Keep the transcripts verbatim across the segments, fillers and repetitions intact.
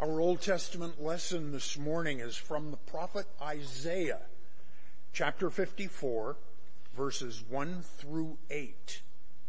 Our Old Testament lesson this morning is from the prophet Isaiah, chapter fifty-four, verses one through eight.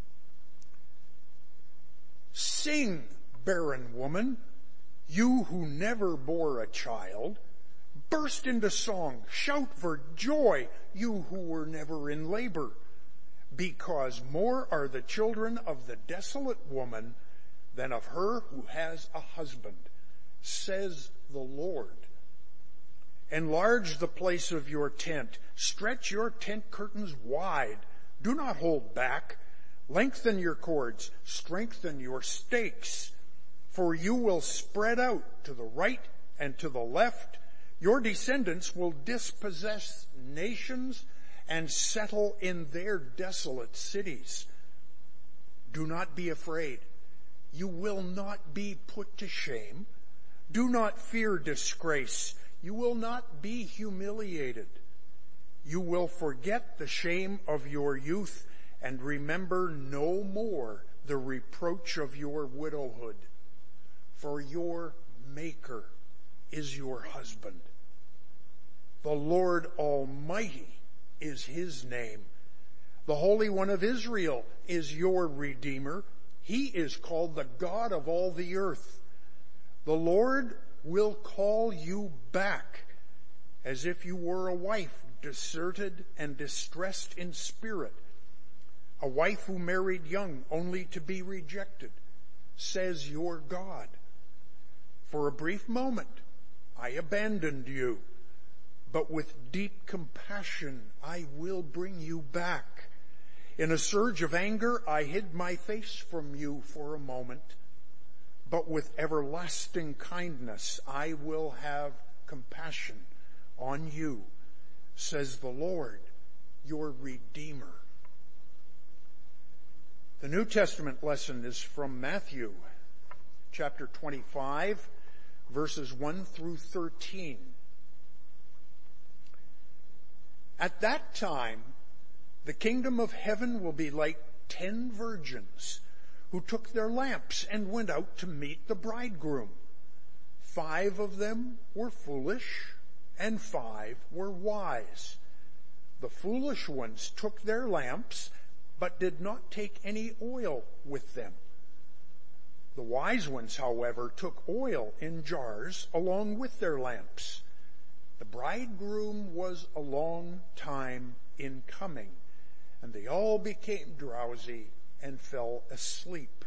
Sing, barren woman, you who never bore a child. Burst into song, shout for joy, you who were never in labor. Because more are the children of the desolate woman than of her who has a husband, says the Lord. Enlarge the place of your tent. Stretch your tent curtains wide. Do not hold back. Lengthen your cords. Strengthen your stakes. For you will spread out to the right and to the left. Your descendants will dispossess nations and settle in their desolate cities. Do not be afraid. You will not be put to shame. Do not fear disgrace. You will not be humiliated. You will forget the shame of your youth and remember no more the reproach of your widowhood. For your Maker is your husband. The Lord Almighty is his name. The Holy One of Israel is your Redeemer. He is called the God of all the earth. The Lord will call you back as if you were a wife deserted and distressed in spirit, a wife who married young only to be rejected, says your God. For a brief moment I abandoned you, but with deep compassion I will bring you back. In a surge of anger I hid my face from you for a moment, but with everlasting kindness I will have compassion on you, says the Lord, your Redeemer. The New Testament lesson is from Matthew, chapter twenty-five, verses one through thirteen. At that time, the kingdom of heaven will be like ten virgins who took their lamps and went out to meet the bridegroom. Five of them were foolish and five were wise. The foolish ones took their lamps but did not take any oil with them. The wise ones, however, took oil in jars along with their lamps. The bridegroom was a long time in coming, and they all became drowsy and fell asleep.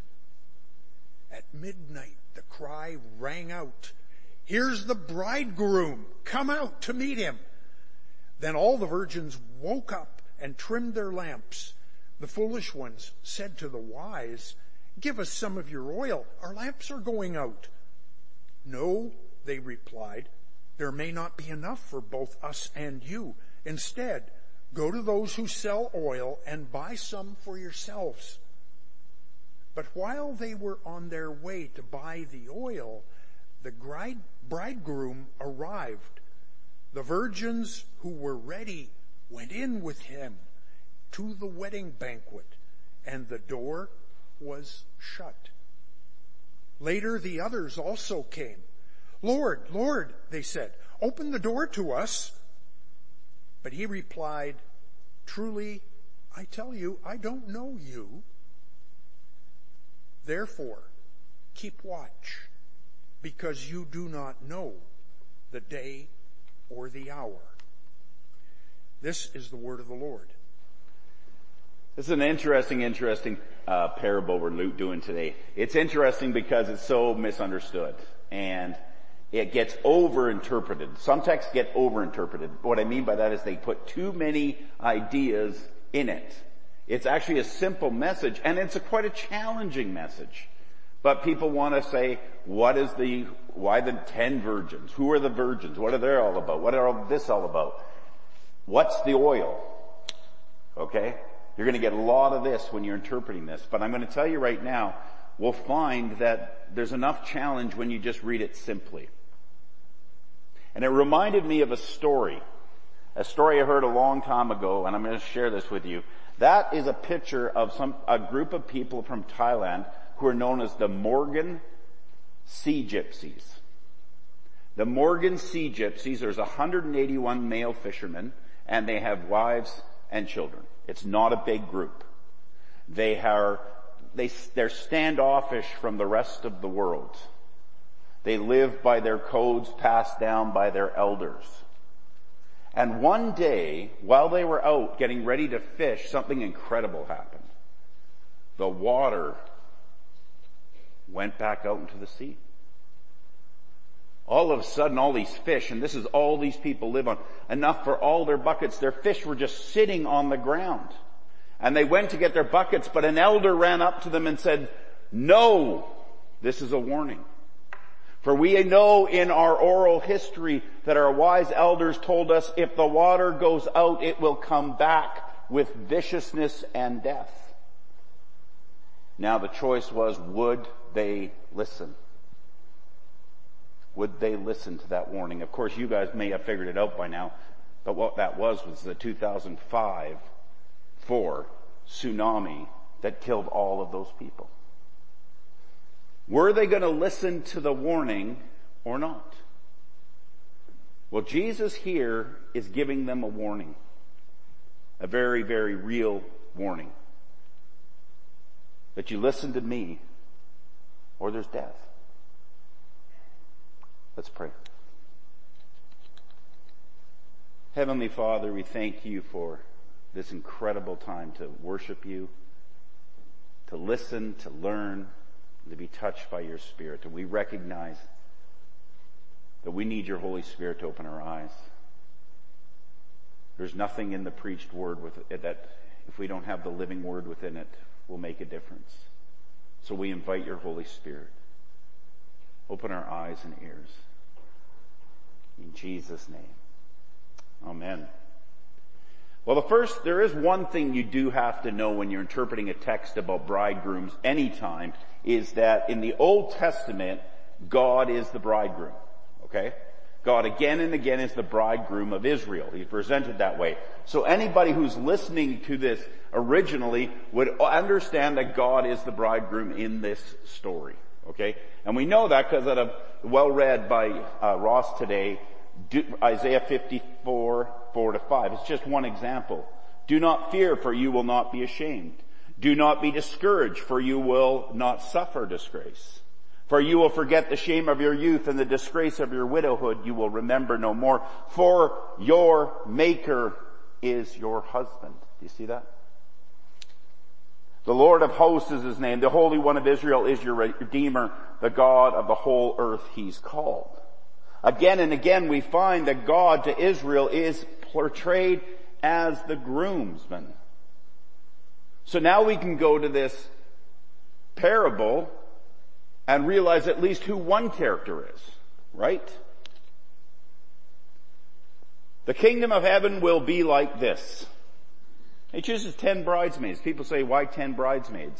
At midnight, the cry rang out, "Here's the bridegroom! Come out to meet him!" Then all the virgins woke up and trimmed their lamps. The foolish ones said to the wise, "Give us some of your oil. Our lamps are going out." "No," they replied, "there may not be enough for both us and you. Instead, go to those who sell oil and buy some for yourselves." But while they were on their way to buy the oil, the bridegroom arrived. The virgins who were ready went in with him to the wedding banquet, and the door was shut. Later the others also came. "Lord, Lord," they said, "open the door to us." But he replied, "Truly, I tell you, I don't know you. Therefore, keep watch, because you do not know the day or the hour." This is the word of the Lord. This is an interesting, interesting uh, parable we're doing today. It's interesting because it's so misunderstood, and it gets overinterpreted. Some texts get overinterpreted. What I mean by that is they put too many ideas in it. It's actually a simple message, and it's a quite a challenging message. But people want to say, what is the, why the ten virgins? Who are the virgins? What are they all about? What are all this all about? What's the oil? Okay? You're going to get a lot of this when you're interpreting this. But I'm going to tell you right now, we'll find that there's enough challenge when you just read it simply. And it reminded me of a story. A story I heard a long time ago, and I'm going to share this with you. That is a picture of some, a group of people from Thailand who are known as the Morgan Sea Gypsies. The Morgan Sea Gypsies, there's one hundred eighty-one male fishermen, and they have wives and children. It's not a big group. They are, they, they're standoffish from the rest of the world. They live by their codes passed down by their elders. And one day, while they were out getting ready to fish, something incredible happened. The water went back out into the sea. All of a sudden, all these fish, and this is all these people live on, enough for all their buckets, their fish were just sitting on the ground. And they went to get their buckets, but an elder ran up to them and said, "No, this is a warning. For we know in our oral history that our wise elders told us if the water goes out, it will come back with viciousness and death." Now the choice was, would they listen? Would they listen to that warning? Of course, you guys may have figured it out by now, but what that was was the two thousand five four tsunami that killed all of those people. Were they going to listen to the warning or not? Well, Jesus here is giving them a warning. A very, very real warning. That you listen to me or there's death. Let's pray. Heavenly Father, we thank you for this incredible time to worship you, to listen, to learn, to be touched by your Spirit. And we recognize that we need your Holy Spirit to open our eyes. There's nothing in the preached word with it that, if we don't have the living word within it, will make a difference. So we invite your Holy Spirit. Open our eyes and ears. In Jesus' name. Amen. Well, the first, there is one thing you do have to know when you're interpreting a text about bridegrooms anytime, is that in the Old Testament, God is the bridegroom. Okay? God again and again is the bridegroom of Israel. He's presented that way. So anybody who's listening to this originally would understand that God is the bridegroom in this story. Okay? And we know that because of a well read by uh, Ross today, Isaiah fifty-four, four to five. It's just one example. Do not fear, for you will not be ashamed. Do not be discouraged, for you will not suffer disgrace. For you will forget the shame of your youth, and the disgrace of your widowhood you will remember no more. For your Maker is your husband. Do you see that? The Lord of hosts is his name. The Holy One of Israel is your Redeemer. The God of the whole earth he's called. Again and again we find that God to Israel is portrayed as the groomsman. So now we can go to this parable and realize at least who one character is, right? The kingdom of heaven will be like this. He chooses ten bridesmaids. People say, why ten bridesmaids?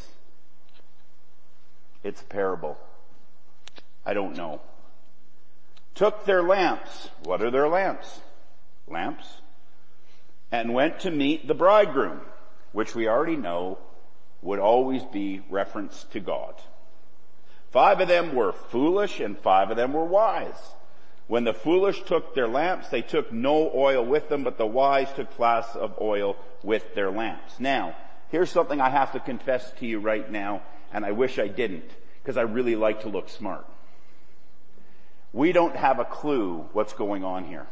It's a parable. I don't know. Took their lamps. What are their lamps? Lamps. And went to meet the bridegroom, which we already know would always be reference to God. Five of them were foolish and five of them were wise. When the foolish took their lamps, they took no oil with them, but the wise took flasks of oil with their lamps. Now, here's something I have to confess to you right now, and I wish I didn't, because I really like to look smart. We don't have a clue what's going on here.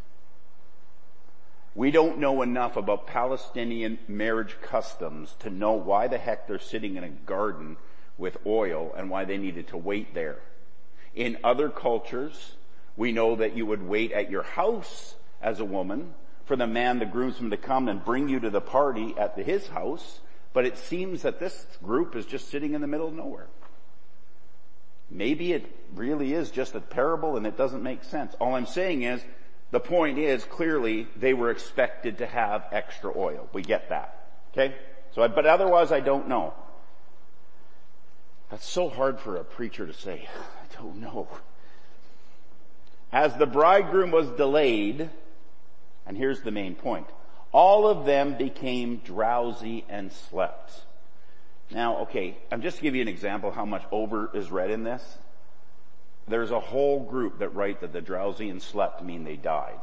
We don't know enough about Palestinian marriage customs to know why the heck they're sitting in a garden with oil and why they needed to wait there. In other cultures, we know that you would wait at your house as a woman for the man, the groomsman, to come and bring you to the party at the, his house, but it seems that this group is just sitting in the middle of nowhere. Maybe it really is just a parable and it doesn't make sense. All I'm saying is, the point is, clearly, they were expected to have extra oil. We get that. Okay? So, but otherwise I don't know. That's so hard for a preacher to say, I don't know. As the bridegroom was delayed, and here's the main point, all of them became drowsy and slept. Now, okay, I'm just to give you an example of how much over is read in this. there's a whole group that write that the drowsy and slept mean they died.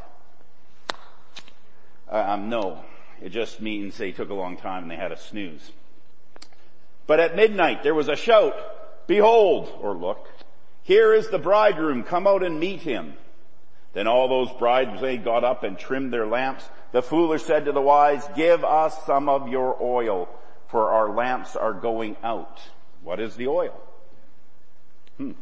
Um, no, it just means they took a long time and they had a snooze. But at midnight there was a shout, behold, or look, here is the bridegroom, come out and meet him. Then all those bridesmaids got up and trimmed their lamps. The foolish said to the wise, give us some of your oil, for our lamps are going out. What is the oil? Hmm.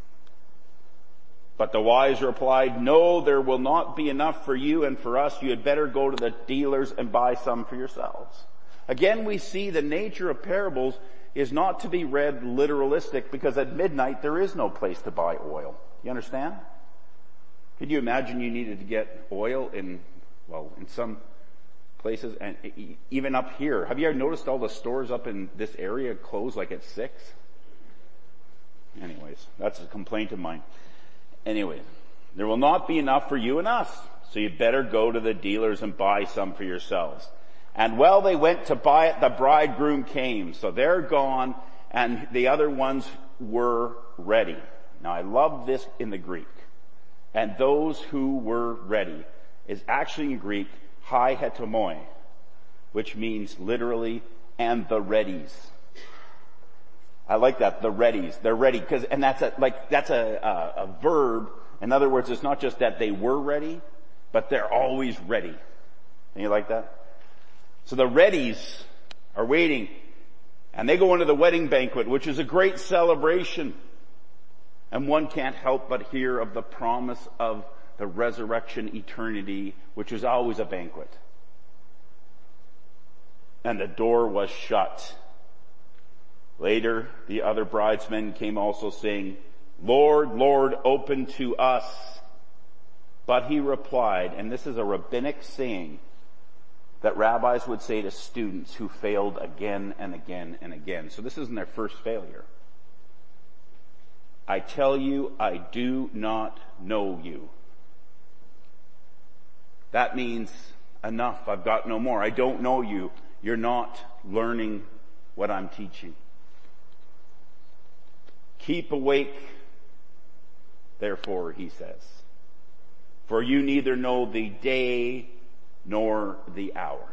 But the wise replied, no, there will not be enough for you and for us. You had better go to the dealers and buy some for yourselves. Again, we see the nature of parables is not to be read literalistic, because at midnight there is no place to buy oil. You understand? Could you imagine you needed to get oil in, well, in some places, and even up here? Have you ever noticed all the stores up in this area close like at six? Anyways, that's a complaint of mine. Anyway, there will not be enough for you and us, so you better go to the dealers and buy some for yourselves. And while they went to buy it, the bridegroom came. So they're gone, and the other ones were ready. Now I love this in the Greek. And those who were ready is actually in Greek, hai hetomoi, which means literally, and the readies. I like that, the readies. They're ready, because, and that's a, like, that's a, a, a verb. In other words, it's not just that they were ready, but they're always ready. And you like that? So the readies are waiting, and they go into the wedding banquet, which is a great celebration. And one can't help but hear of the promise of the resurrection eternity, which is always a banquet. And the door was shut. Later, the other bridesmen came also saying, Lord, Lord, open to us. But he replied, and this is a rabbinic saying that rabbis would say to students who failed again and again and again. So this isn't their first failure. I tell you, I do not know you. That means enough. I've got no more. I don't know you. You're not learning what I'm teaching. Keep awake, therefore, he says, for you neither know the day nor the hour.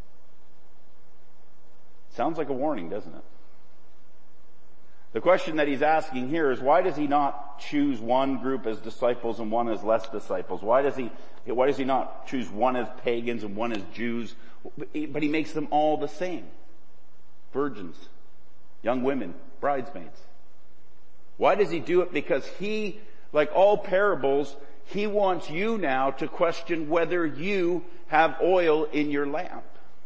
Sounds like a warning, doesn't it? The question that he's asking here is, why does he not choose one group as disciples and one as less disciples? Why does he, why does he not choose one as pagans and one as Jews? But he makes them all the same. Virgins, young women, bridesmaids. Why does he do it? Because he, like all parables, he wants you now to question whether you have oil in your lamp.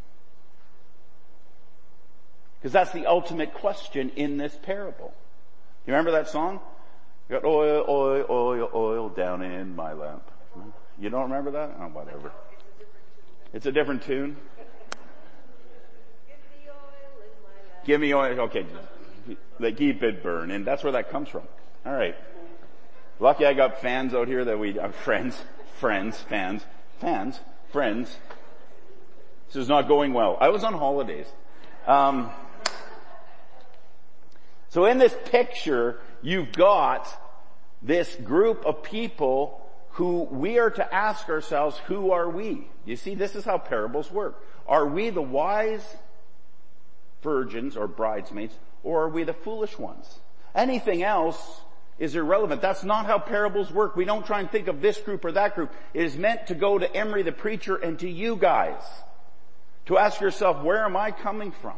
Because that's the ultimate question in this parable. You remember that song? You got oil, oil, oil, oil down in my lamp. You don't remember that? Oh, whatever. It's a different tune. Give me oil. Okay. They keep it burning. That's where that comes from. All right. Lucky I got fans out here that we, uh, friends, friends, fans, fans, friends. This is not going well. I was on holidays. Um, so in this picture, you've got this group of people who we are to ask ourselves, who are we? You see, this is how parables work. Are we the wise virgins or bridesmaids, or are we the foolish ones? Anything else is irrelevant. That's not how parables work. We don't try and think of this group or that group. It is meant to go to Emery the preacher and to you guys, to ask yourself, where am I coming from?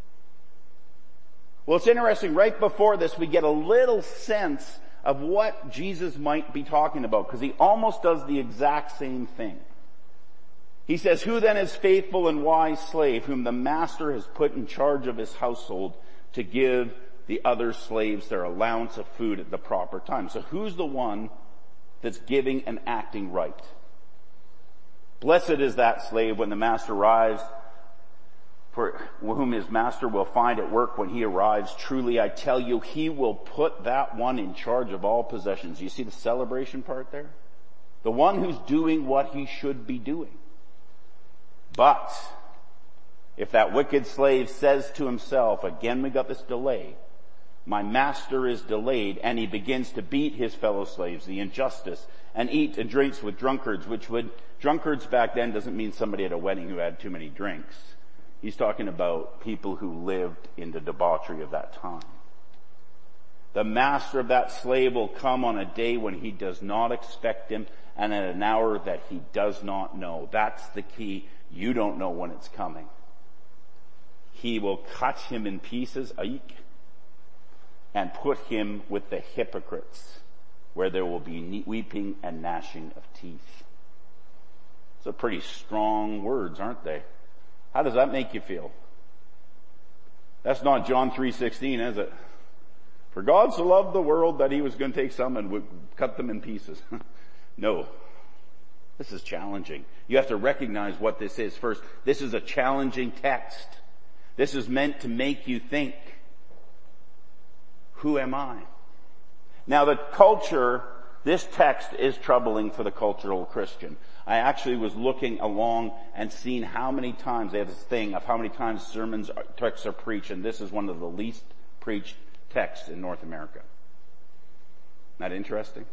Well, it's interesting. Right before this, we get a little sense of what Jesus might be talking about, because he almost does the exact same thing. He says, who then is faithful and wise slave, whom the master has put in charge of his household to give the other slaves their allowance of food at the proper time? So who's the one that's giving and acting right? Blessed is that slave when the master arrives, for whom his master will find at work when he arrives. Truly, I tell you, he will put that one in charge of all possessions. You see the celebration part there? The one who's doing what he should be doing. But if that wicked slave says to himself, again we got this delay, My master is delayed, and he begins to beat his fellow slaves, the injustice, and eat and drinks with drunkards, which would, drunkards back then doesn't mean somebody at a wedding who had too many drinks. He's talking about people who lived in the debauchery of that time. The master of that slave will come on a day when he does not expect him, and at an hour that he does not know. That's the key. You don't know when it's coming. He will cut him in pieces, aik, and put him with the hypocrites, where there will be weeping and gnashing of teeth. Those are pretty strong words, aren't they? How does that make you feel? That's not John three sixteen, is it? For God so loved the world that he was going to take some and would cut them in pieces. No. This is challenging. You have to recognize what this is first. This is a challenging text. This is meant to make you think, who am I? Now the culture, this text is troubling for the cultural Christian. I actually was looking along and seeing how many times, they have this thing of how many times sermons, texts are preached, and this is one of the least preached texts in North America. Isn't that interesting?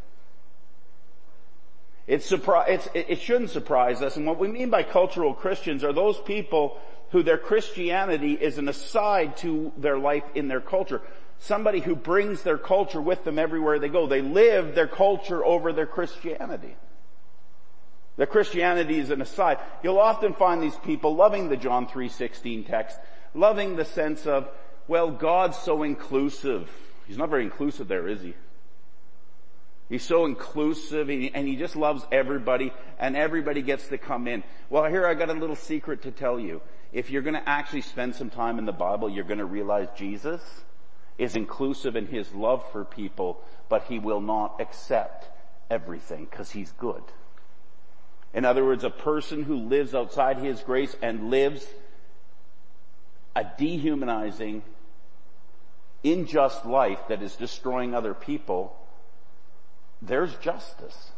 It's surpri- it's, it shouldn't surprise us, and what we mean by cultural Christians are those people who their Christianity is an aside to their life in their culture. Somebody who brings their culture with them everywhere they go. They live their culture over their Christianity. Their Christianity is an aside. You'll often find these people loving the John three sixteen text, loving the sense of, well, God's so inclusive. He's not very inclusive there, is he? He's so inclusive, and he just loves everybody, and everybody gets to come in. Well, here I got a little secret to tell you. If you're going to actually spend some time in the Bible, you're going to realize Jesus is inclusive in his love for people, but he will not accept everything because he's good. In other words, a person who lives outside his grace and lives a dehumanizing, unjust life that is destroying other people, there's justice.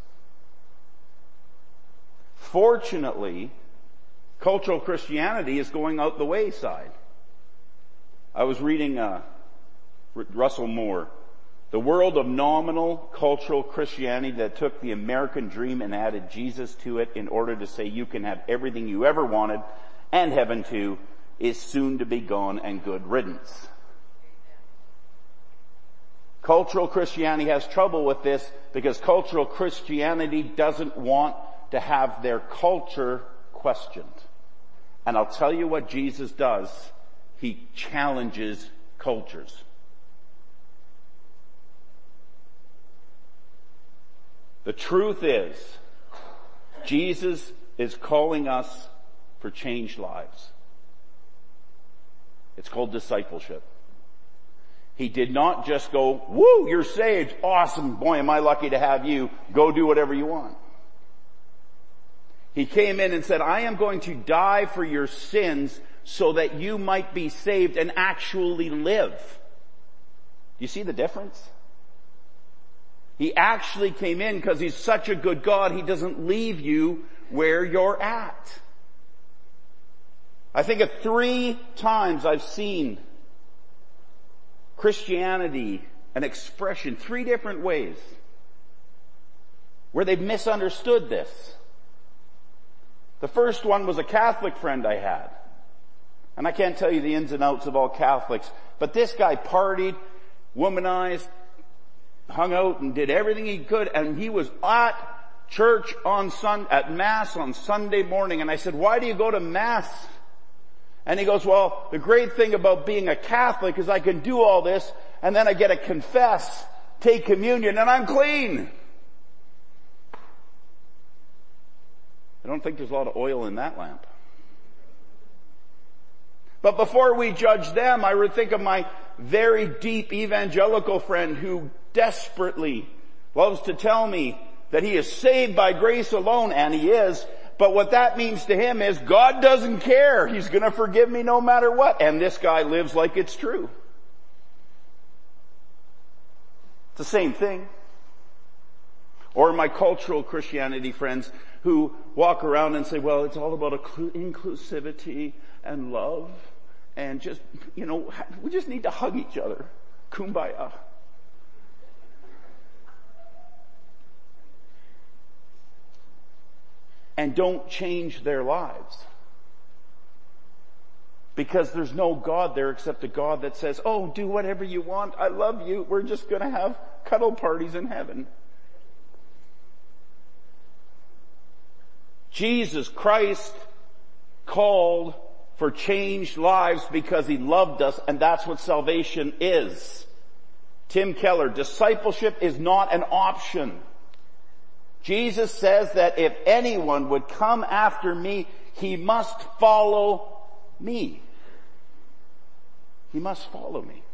Fortunately, cultural Christianity is going out the wayside. I was reading uh, Russell Moore, The World of Nominal Cultural Christianity That Took the American Dream and Added Jesus to It in order to say you can have everything you ever wanted and heaven too, is soon to be gone and good riddance. Cultural Christianity has trouble with this because cultural Christianity doesn't want to have their culture questioned. And I'll tell you what Jesus does. He challenges cultures. The truth is, Jesus is calling us for changed lives. It's called discipleship. He did not just go, woo, you're saved. Awesome. Boy, am I lucky to have you. Go do whatever you want. He came in and said, I am going to die for your sins so that you might be saved and actually live. Do you see the difference? He actually came in because he's such a good God, he doesn't leave you where you're at. I think of three times I've seen Christianity, an expression, three different ways where they've misunderstood this. The first one was a Catholic friend I had. And I can't tell you the ins and outs of all Catholics, but this guy partied, womanized, hung out and did everything he could, and he was at church on Sun, at Mass on Sunday morning. And I said, why do you go to Mass? And he goes, well, the great thing about being a Catholic is I can do all this, and then I get to confess, take communion, and I'm clean. I don't think there's a lot of oil in that lamp. But before we judge them, I would think of my very deep evangelical friend who desperately loves to tell me that he is saved by grace alone, and he is. But what that means to him is God doesn't care. He's going to forgive me no matter what. And this guy lives like it's true. It's the same thing. Or my cultural Christianity friends who walk around and say, well, it's all about inclusivity and love. And just, you know, we just need to hug each other. Kumbaya. And don't change their lives. Because there's no God there except a God that says, oh, do whatever you want. I love you. We're just going to have cuddle parties in heaven. Jesus Christ called for changed lives because he loved us, and that's what salvation is. Tim Keller, discipleship is not an option. Jesus says that if anyone would come after me, he must follow me. He must follow me.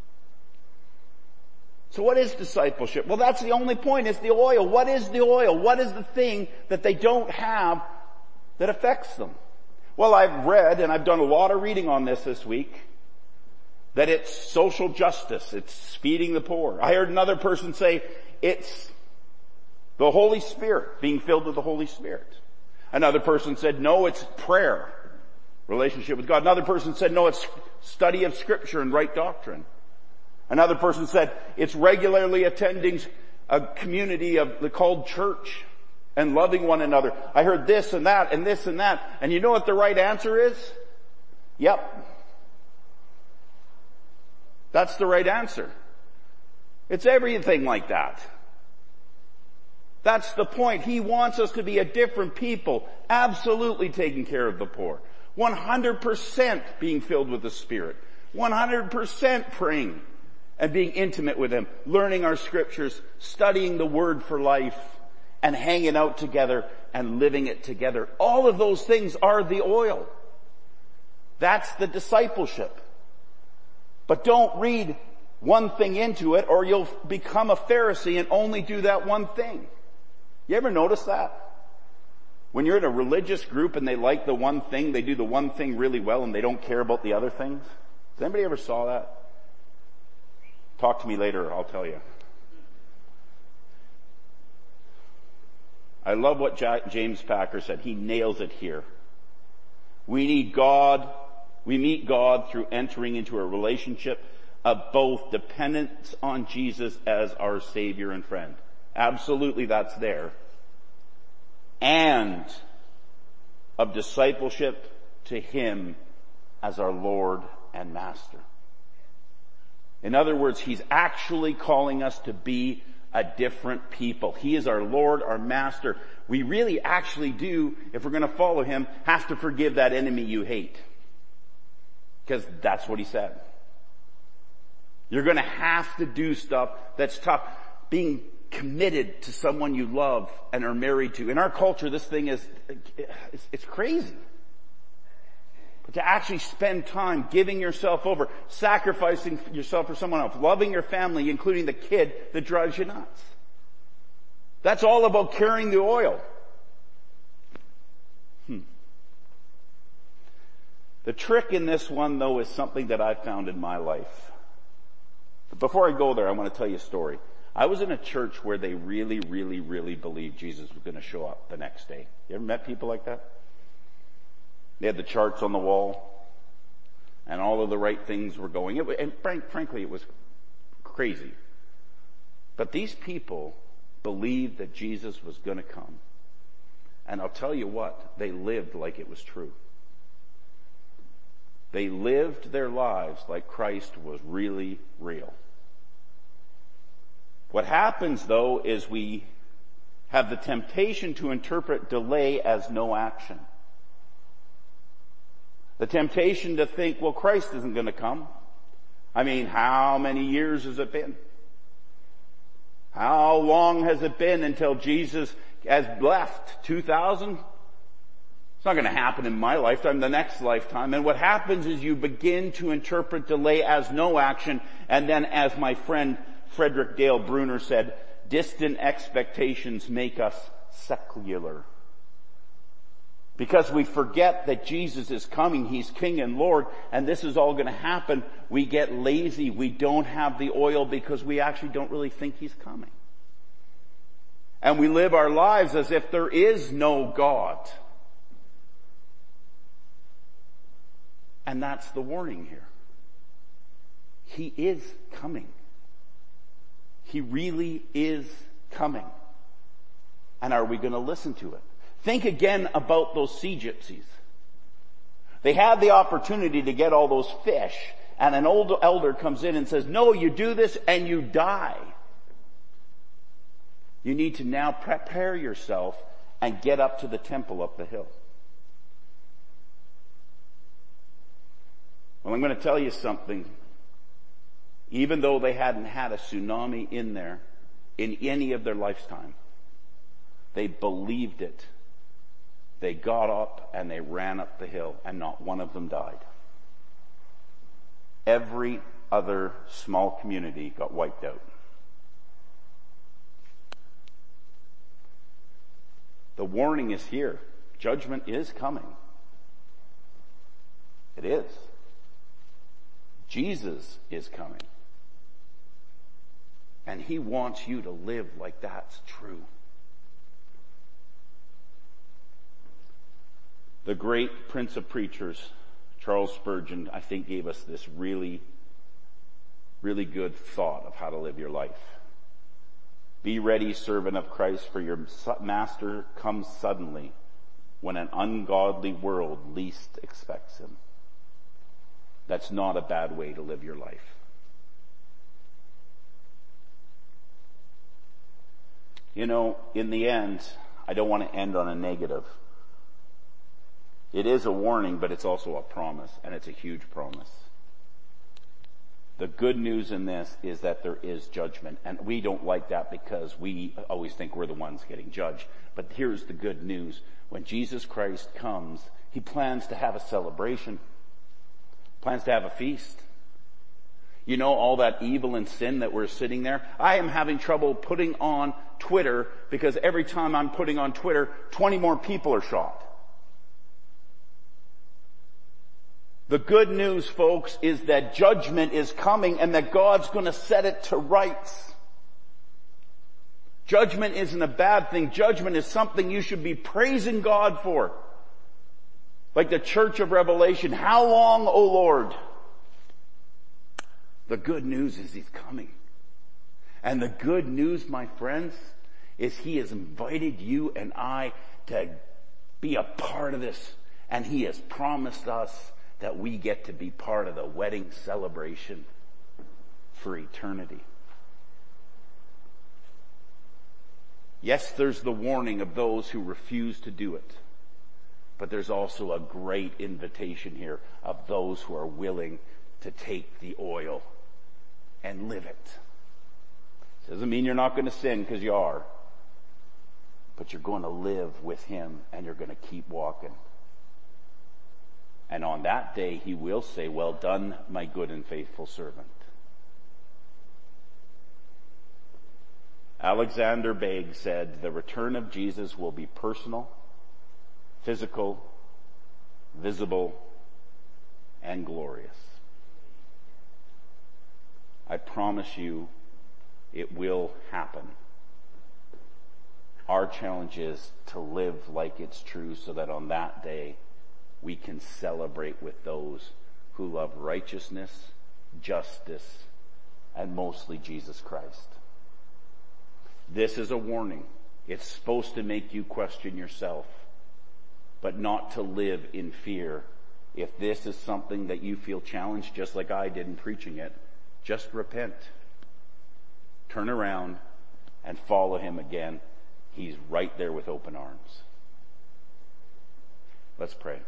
So what is discipleship? Well, that's the only point. It's the oil. What is the oil? What is the thing that they don't have that affects them? Well, I've read, and I've done a lot of reading on this this week, that it's social justice. It's feeding the poor. I heard another person say it's the Holy Spirit, being filled with the Holy Spirit. Another person said, no, it's prayer, relationship with God. Another person said, no, it's study of Scripture and right doctrine. Another person said, it's regularly attending a community of the called church and loving one another. I heard this and that and this and that. And you know what the right answer is? Yep. That's the right answer. It's everything like that. That's the point. He wants us to be a different people, absolutely taking care of the poor, one hundred percent being filled with the Spirit, one hundred percent praying and being intimate with him, learning our scriptures, studying the word for life, and hanging out together and living it together. All of those things are the oil. That's the discipleship. But don't read one thing into it or you'll become a Pharisee and only do that one thing. You ever notice that? When you're in a religious group and they like the one thing, they do the one thing really well and they don't care about the other things? Has anybody ever saw that? Talk to me later, I'll tell you. I love what James Packer said. He nails it here. We need God, we meet God through entering into a relationship of both dependence on Jesus as our Savior and friend. Absolutely, that's there. And of discipleship to him as our Lord and Master. In other words, he's actually calling us to be a different people. He is our Lord, our Master. We really actually do, if we're going to follow him, have to forgive that enemy you hate. Because that's what he said. You're going to have to do stuff that's tough. Being committed to someone you love and are married to. In our culture, this thing is, it's, it's crazy. But to actually spend time giving yourself over, sacrificing yourself for someone else, loving your family, including the kid that drives you nuts. That's all about carrying the oil. Hmm. The trick in this one, though, is something that I've found in my life. But before I go there, I want to tell you a story. I was in a church where they really, really, really believed Jesus was going to show up the next day. You ever met people like that? They had the charts on the wall, and all of the right things were going. It, and frank, frankly, it was crazy. But these people believed that Jesus was going to come. And I'll tell you what, they lived like it was true. They lived their lives like Christ was really real. What happens, though, is we have the temptation to interpret delay as no action. The temptation to think, well, Christ isn't going to come. I mean, how many years has it been? How long has it been until Jesus has left? two thousand? It's not going to happen in my lifetime, the next lifetime. And what happens is you begin to interpret delay as no action, and then as my friend Frederick Dale Bruner said, distant expectations make us secular. Because we forget that Jesus is coming, he's King and Lord, and this is all going to happen. We get lazy. We don't have the oil because we actually don't really think he's coming. And we live our lives as if there is no God. And that's the warning here. He is coming. He really is coming. And are we going to listen to it? Think again about those sea gypsies. They had the opportunity to get all those fish, and an old elder comes in and says, no, you do this and you die. You need to now prepare yourself and get up to the temple up the hill. Well, I'm going to tell you something. Even though they hadn't had a tsunami in there in any of their lifetime, they believed it. They got up and they ran up the hill, and not one of them died. Every other small community got wiped out. The warning is here. Judgment is coming. It is. Jesus is coming. And he wants you to live like that's true. The great Prince of Preachers, Charles Spurgeon, I think gave us this really, really good thought of how to live your life. Be ready, servant of Christ, for your master comes suddenly when an ungodly world least expects him. That's not a bad way to live your life. You know, in the end, I don't want to end on a negative. It is a warning, but it's also a promise, and it's a huge promise. The good news in this is that there is judgment, and we don't like that because we always think we're the ones getting judged. But here's the good news. When Jesus Christ comes, he plans to have a celebration, plans to have a feast. You know, all that evil and sin that we're sitting there. I am having trouble putting on Twitter because every time I'm putting on Twitter, twenty more people are shot. The good news, folks, is that judgment is coming and that God's going to set it to rights. Judgment isn't a bad thing. Judgment is something you should be praising God for. Like the Church of Revelation, how long, O Lord? The good news is he's coming. And the good news, my friends, is he has invited you and I to be a part of this. And he has promised us that we get to be part of the wedding celebration for eternity. Yes, there's the warning of those who refuse to do it. But there's also a great invitation here of those who are willing to take the oil and live it. Doesn't mean you're not going to sin, because you are. But you're going to live with him and you're going to keep walking. And on that day, he will say, well done, my good and faithful servant. Alexander Begg said, the return of Jesus will be personal, physical, visible, and glorious. I promise you, it will happen. Our challenge is to live like it's true so that on that day, we can celebrate with those who love righteousness, justice, and mostly Jesus Christ. This is a warning. It's supposed to make you question yourself, but not to live in fear. If this is something that you feel challenged, just like I did in preaching it, just repent. Turn around and follow him again. He's right there with open arms. Let's pray.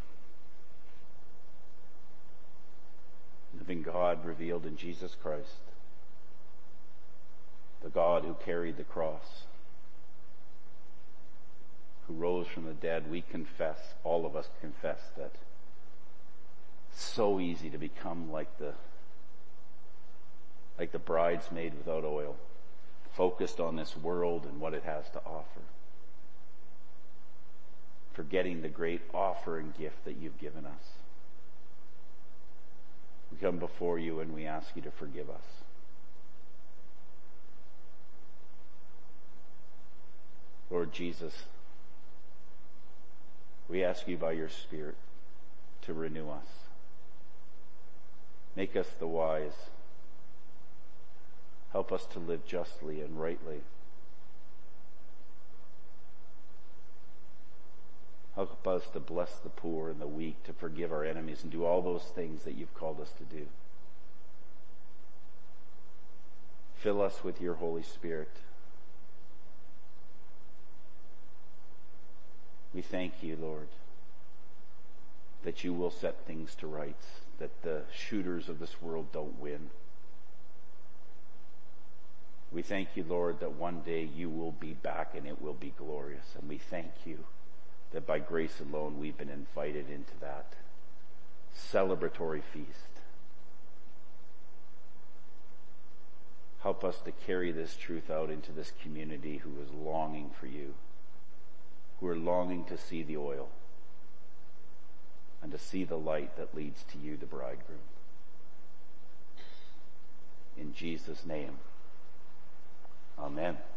Living God revealed in Jesus Christ, the God who carried the cross, who rose from the dead, we confess, all of us confess that it's so easy to become like the like the bridesmaid without oil, focused on this world and what it has to offer, forgetting the great offer and gift that you've given us. We come before you and we ask you to forgive us. Lord Jesus, we ask you by your Spirit to renew us. Make us the wise Help us to live justly and rightly. Help us to bless the poor and the weak, to forgive our enemies, and do all those things that you've called us to do. Fill us with your Holy Spirit. We thank you, Lord, that you will set things to rights, that the shooters of this world don't win. We thank you, Lord, that one day you will be back and it will be glorious. And we thank you that by grace alone we've been invited into that celebratory feast. Help us to carry this truth out into this community who is longing for you, who are longing to see the oil and to see the light that leads to you, the bridegroom. In Jesus' name, amen.